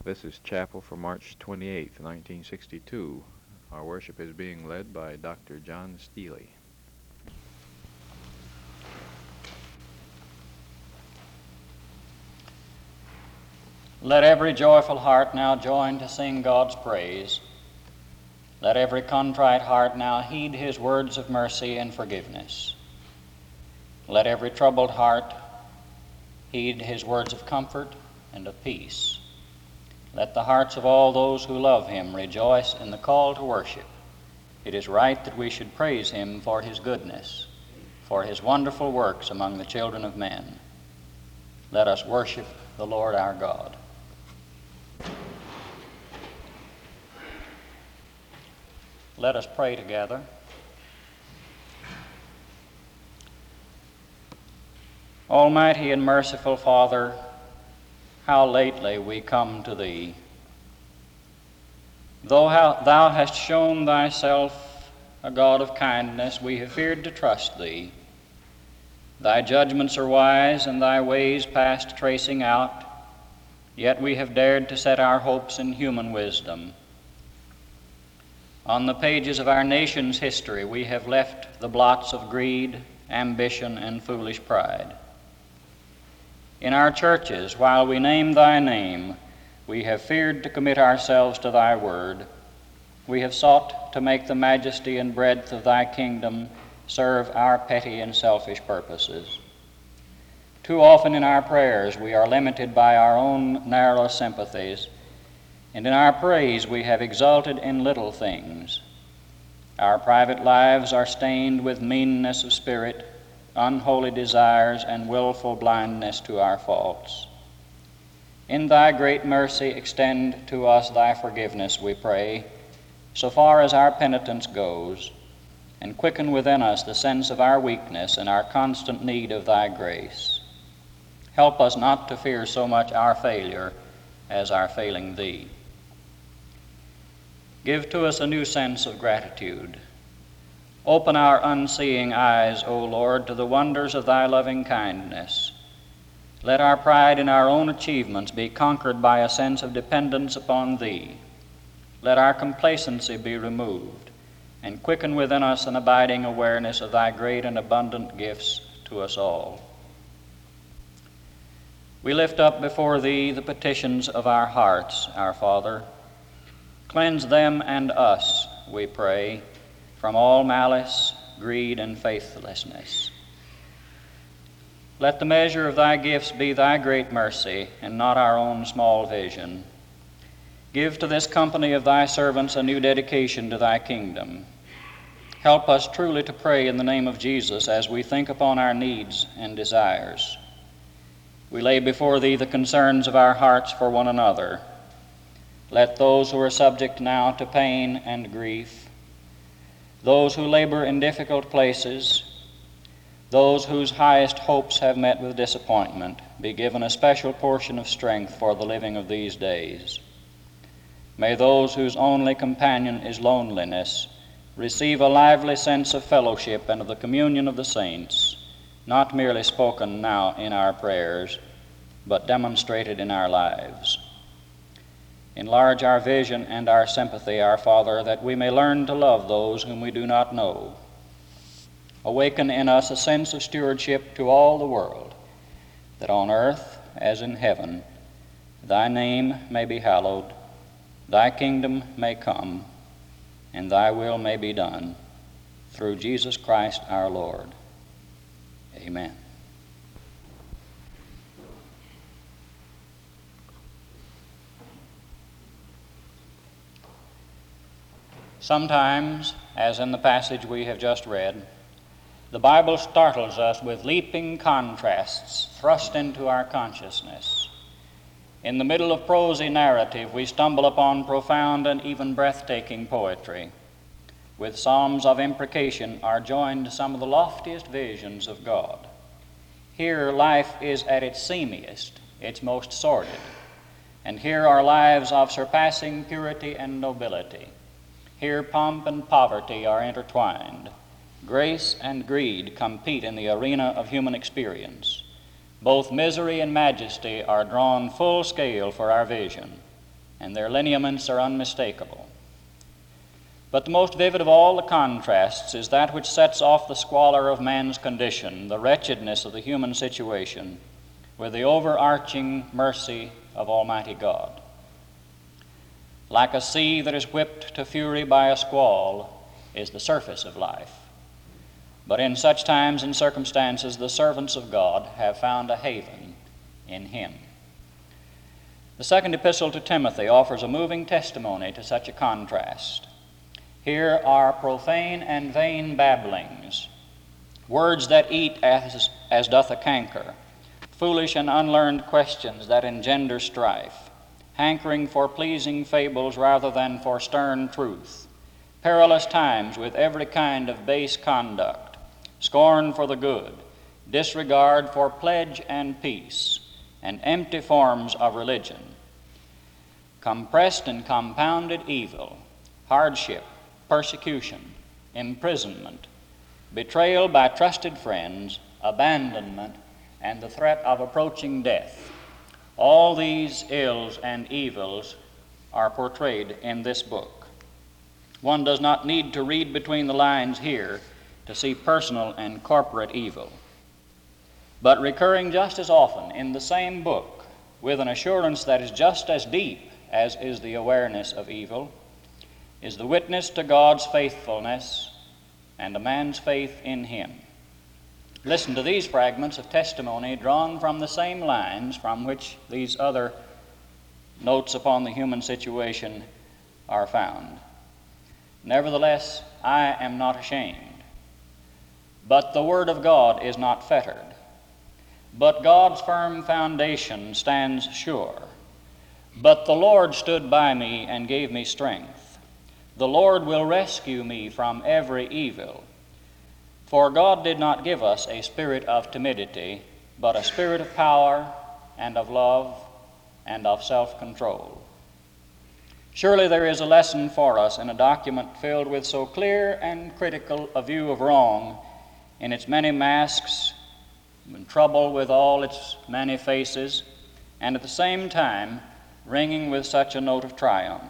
This is chapel for March 28th, 1962. Our worship is being led by Dr. John Steely. Let every joyful heart now join to sing God's praise. Let every contrite heart now heed his words of mercy and forgiveness. Let every troubled heart heed his words of comfort and of peace. Let the hearts of all those who love him rejoice in the call to worship. It is right that we should praise him for his goodness, for his wonderful works among the children of men. Let us worship the Lord our God. Let us pray together. Almighty and merciful Father, how lately we come to thee. Though thou hast shown thyself a God of kindness, we have feared to trust thee. Thy judgments are wise and thy ways past tracing out, yet we have dared to set our hopes in human wisdom. On the pages of our nation's history, we have left the blots of greed, ambition, and foolish pride. In our churches, while we name thy name, we have feared to commit ourselves to thy word. We have sought to make the majesty and breadth of thy kingdom serve our petty and selfish purposes. Too often in our prayers we are limited by our own narrow sympathies, and in our praise we have exulted in little things. Our private lives are stained with meanness of spirit, unholy desires, and willful blindness to our faults. In thy great mercy extend to us thy forgiveness, we pray, so far as our penitence goes, and quicken within us the sense of our weakness and our constant need of thy grace. Help us not to fear so much our failure as our failing thee. Give to us a new sense of gratitude. Open our unseeing eyes, O Lord, to the wonders of thy loving kindness. Let our pride in our own achievements be conquered by a sense of dependence upon thee. Let our complacency be removed, and quicken within us an abiding awareness of thy great and abundant gifts to us all. We lift up before thee the petitions of our hearts, our Father. Cleanse them and us, we pray, from all malice, greed, and faithlessness. Let the measure of thy gifts be thy great mercy, and not our own small vision. Give to this company of thy servants a new dedication to thy kingdom. Help us truly to pray in the name of Jesus as we think upon our needs and desires. We lay before thee the concerns of our hearts for one another. Let those who are subject now to pain and grief, those who labor in difficult places, those whose highest hopes have met with disappointment, be given a special portion of strength for the living of these days. May those whose only companion is loneliness receive a lively sense of fellowship and of the communion of the saints, not merely spoken now in our prayers, but demonstrated in our lives. Enlarge our vision and our sympathy, our Father, that we may learn to love those whom we do not know. Awaken in us a sense of stewardship to all the world, that on earth as in heaven, thy name may be hallowed, thy kingdom may come, and thy will may be done, through Jesus Christ our Lord. Amen. Sometimes, as in the passage we have just read, the Bible startles us with leaping contrasts thrust into our consciousness. In the middle of prosy narrative, we stumble upon profound and even breathtaking poetry. With psalms of imprecation are joined some of the loftiest visions of God. Here life is at its seamiest, its most sordid, and here are lives of surpassing purity and nobility. Here pomp and poverty are intertwined. Grace and greed compete in the arena of human experience. Both misery and majesty are drawn full scale for our vision. and their lineaments are unmistakable. But the most vivid of all the contrasts is that which sets off the squalor of man's condition, the wretchedness of the human situation, with the overarching mercy of Almighty God. Like a sea that is whipped to fury by a squall is the surface of life. But in such times and circumstances, the servants of God have found a haven in Him. The second epistle to Timothy offers a moving testimony to such a contrast. Here are profane and vain babblings, words that eat as doth a canker, foolish and unlearned questions that engender strife, hankering for pleasing fables rather than for stern truth, perilous times with every kind of base conduct, scorn for the good, disregard for pledge and peace, and empty forms of religion, compressed and compounded evil, hardship, persecution, imprisonment, betrayal by trusted friends, abandonment, and the threat of approaching death. All these ills and evils are portrayed in this book. One does not need to read between the lines here to see personal and corporate evil. But recurring just as often in the same book, with an assurance that is just as deep as is the awareness of evil, is the witness to God's faithfulness and a man's faith in Him. Listen to these fragments of testimony drawn from the same lines from which these other notes upon the human situation are found. Nevertheless, I am not ashamed. But the word of God is not fettered. But God's firm foundation stands sure. But the Lord stood by me and gave me strength. The Lord will rescue me from every evil. For God did not give us a spirit of timidity, but a spirit of power and of love and of self-control. Surely there is a lesson for us in a document filled with so clear and critical a view of wrong in its many masks, and trouble with all its many faces, and at the same time ringing with such a note of triumph.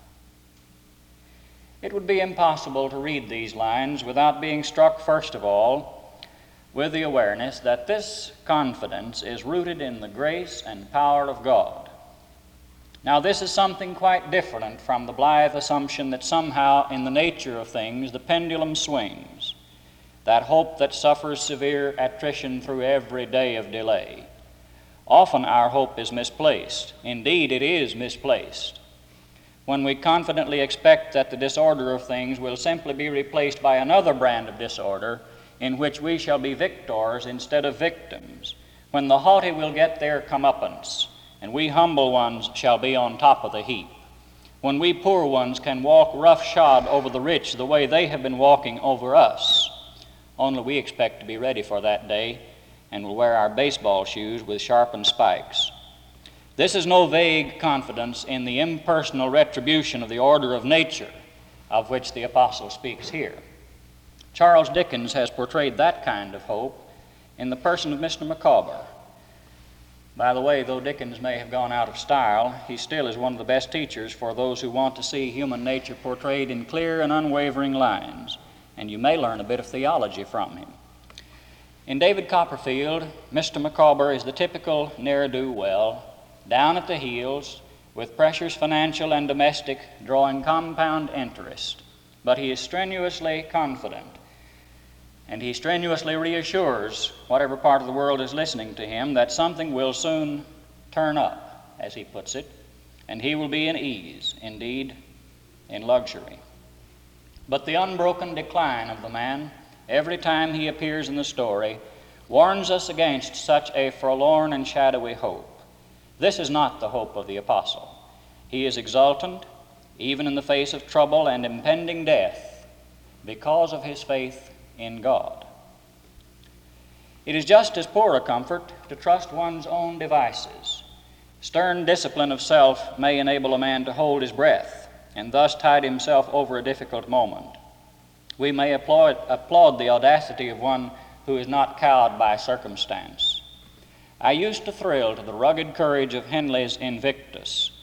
It would be impossible to read these lines without being struck, first of all, with the awareness that this confidence is rooted in the grace and power of God. Now, this is something quite different from the blithe assumption that somehow, in the nature of things, the pendulum swings, that hope that suffers severe attrition through every day of delay. Often our hope is misplaced. Indeed, it is misplaced. When we confidently expect that the disorder of things will simply be replaced by another brand of disorder in which we shall be victors instead of victims, when the haughty will get their comeuppance, and we humble ones shall be on top of the heap, when we poor ones can walk roughshod over the rich the way they have been walking over us, only we expect to be ready for that day and will wear our baseball shoes with sharpened spikes. This is no vague confidence in the impersonal retribution of the order of nature of which the apostle speaks here. Charles Dickens has portrayed that kind of hope in the person of Mr. Micawber. By the way, though Dickens may have gone out of style, he still is one of the best teachers for those who want to see human nature portrayed in clear and unwavering lines, and you may learn a bit of theology from him. In David Copperfield, Mr. Micawber is the typical ne'er-do-well, down at the heels, with pressures financial and domestic drawing compound interest. But he is strenuously confident, and he strenuously reassures whatever part of the world is listening to him that something will soon turn up, as he puts it, and he will be in ease, indeed, in luxury. But the unbroken decline of the man, every time he appears in the story, warns us against such a forlorn and shadowy hope. This is not the hope of the apostle. He is exultant, even in the face of trouble and impending death, because of his faith in God. It is just as poor a comfort to trust one's own devices. Stern discipline of self may enable a man to hold his breath and thus tide himself over a difficult moment. We may applaud the audacity of one who is not cowed by circumstance. I used to thrill to the rugged courage of Henley's Invictus,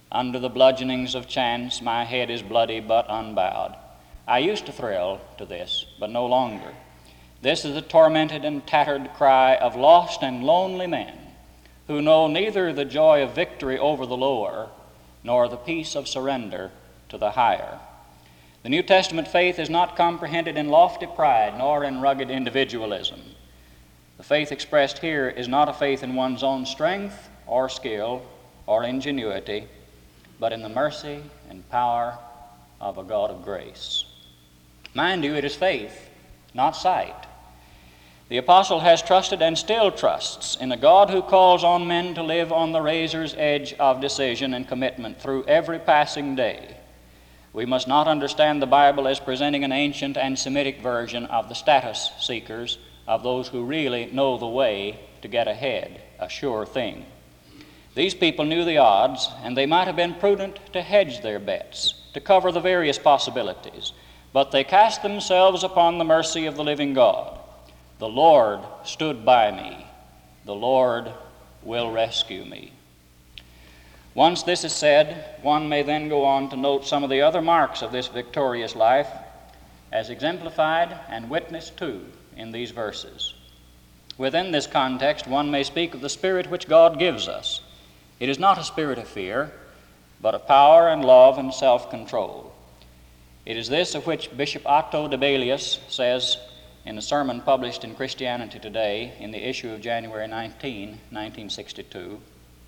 Under the bludgeonings of chance, my head is bloody but unbowed. I used to thrill to this, but no longer. This is the tormented and tattered cry of lost and lonely men who know neither the joy of victory over the lower nor the peace of surrender to the higher. The New Testament faith is not comprehended in lofty pride nor in rugged individualism. The faith expressed here is not a faith in one's own strength or skill or ingenuity, but in the mercy and power of a God of grace. Mind you, it is faith, not sight. The apostle has trusted and still trusts in a God who calls on men to live on the razor's edge of decision and commitment through every passing day. We must not understand the Bible as presenting an ancient and Semitic version of the status seekers, of those who really know the way to get ahead, a sure thing. These people knew the odds, and they might have been prudent to hedge their bets, to cover the various possibilities, but they cast themselves upon the mercy of the living God. The Lord stood by me. The Lord will rescue me. Once this is said, one may then go on to note some of the other marks of this victorious life as exemplified and witnessed to in these verses. Within this context, one may speak of the spirit which God gives us. It is not a spirit of fear, but of power and love and self-control. It is this of which Bishop Otto Dibelius says in a sermon published in Christianity Today in the issue of January 19, 1962,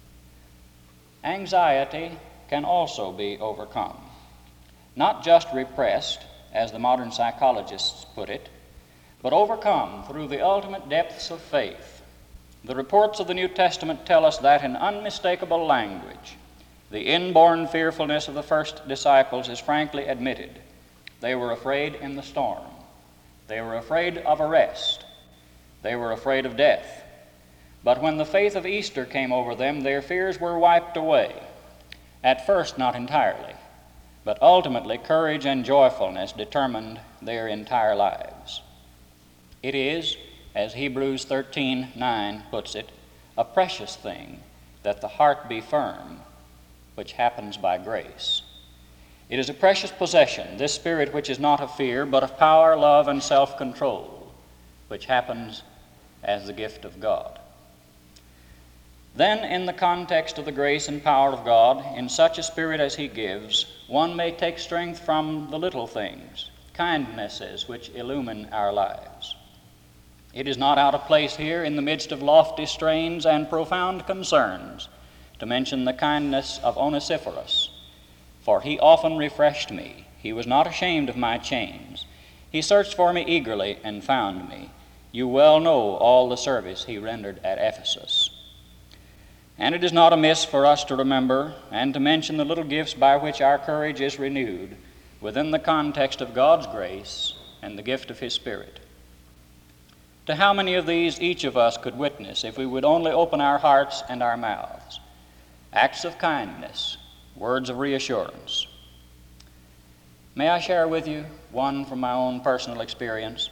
anxiety can also be overcome, not just repressed, as the modern psychologists put it, but overcome through the ultimate depths of faith. The reports of the New Testament tell us that in unmistakable language. The inborn fearfulness of the first disciples is frankly admitted. They were afraid in the storm. They were afraid of arrest. They were afraid of death. But when the faith of Easter came over them, their fears were wiped away. At first, not entirely, but ultimately courage and joyfulness determined their entire lives. It is, as Hebrews 13:9 puts it, a precious thing that the heart be firm, which happens by grace. It is a precious possession, this spirit which is not of fear, but of power, love, and self-control, which happens as the gift of God. Then, in the context of the grace and power of God, in such a spirit as He gives, one may take strength from the little things, kindnesses which illumine our lives. It is not out of place here in the midst of lofty strains and profound concerns to mention the kindness of Onesiphorus, for he often refreshed me. He was not ashamed of my chains. He searched for me eagerly and found me. You well know all the service he rendered at Ephesus. And it is not amiss for us to remember and to mention the little gifts by which our courage is renewed within the context of God's grace and the gift of His Spirit. To how many of these each of us could witness if we would only open our hearts and our mouths? Acts of kindness, words of reassurance. May I share with you one from my own personal experience?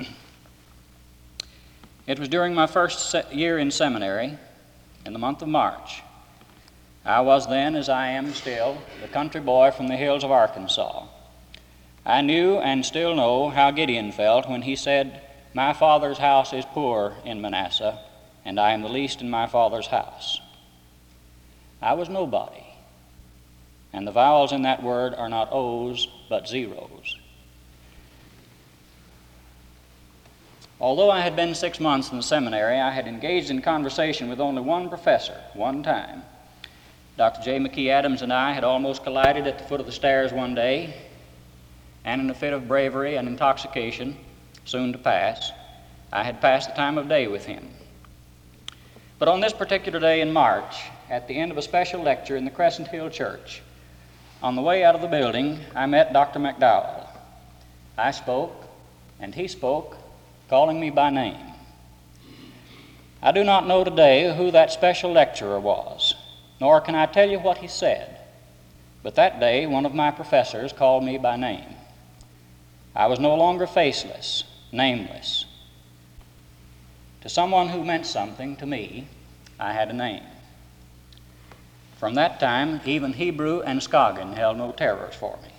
It was during my first year in seminary, in the month of March. I was then, as I am still, the country boy from the hills of Arkansas. I knew and still know how Gideon felt when he said, "My father's house is poor in Manasseh, and I am the least in my father's house." I was nobody, and the vowels in that word are not O's, but zeros. Although I had been 6 months in the seminary, I had engaged in conversation with only one professor, one time. Dr. J. McKee Adams and I had almost collided at the foot of the stairs one day, and in a fit of bravery and intoxication, soon to pass, I had passed the time of day with him. But on this particular day in March, at the end of a special lecture in the Crescent Hill Church, on the way out of the building, I met Dr. McDowell. I spoke, and he spoke, calling me by name. I do not know today who that special lecturer was, nor can I tell you what he said, but that day one of my professors called me by name. I was no longer faceless, nameless. To someone who meant something to me, I had a name. From that time, even Hebrew and Skagen held no terrors for me.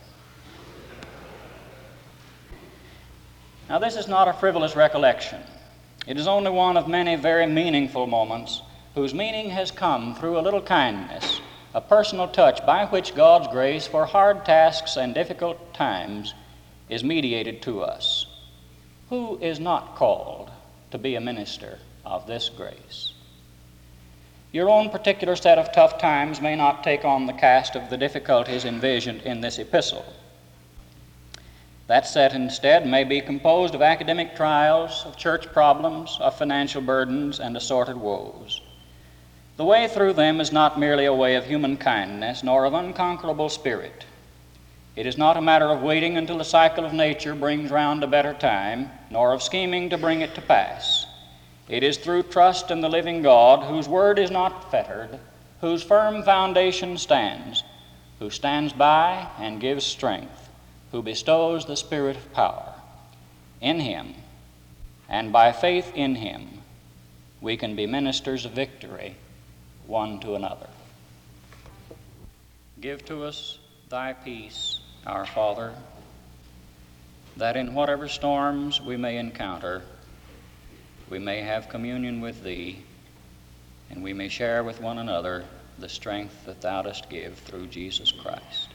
Now, this is not a frivolous recollection. It is only one of many very meaningful moments whose meaning has come through a little kindness, a personal touch by which God's grace for hard tasks and difficult times is mediated to us. Who is not called to be a minister of this grace? Your own particular set of tough times may not take on the cast of the difficulties envisioned in this epistle. That set instead may be composed of academic trials, of church problems, of financial burdens, and assorted woes. The way through them is not merely a way of human kindness, nor of unconquerable spirit. It is not a matter of waiting until the cycle of nature brings round a better time, nor of scheming to bring it to pass. It is through trust in the living God, whose word is not fettered, whose firm foundation stands, who stands by and gives strength, who bestows the Spirit of power. In Him, and by faith in Him, we can be ministers of victory one to another. Give to us thy peace, our Father, that in whatever storms we may encounter, we may have communion with Thee, and we may share with one another the strength that Thou dost give through Jesus Christ.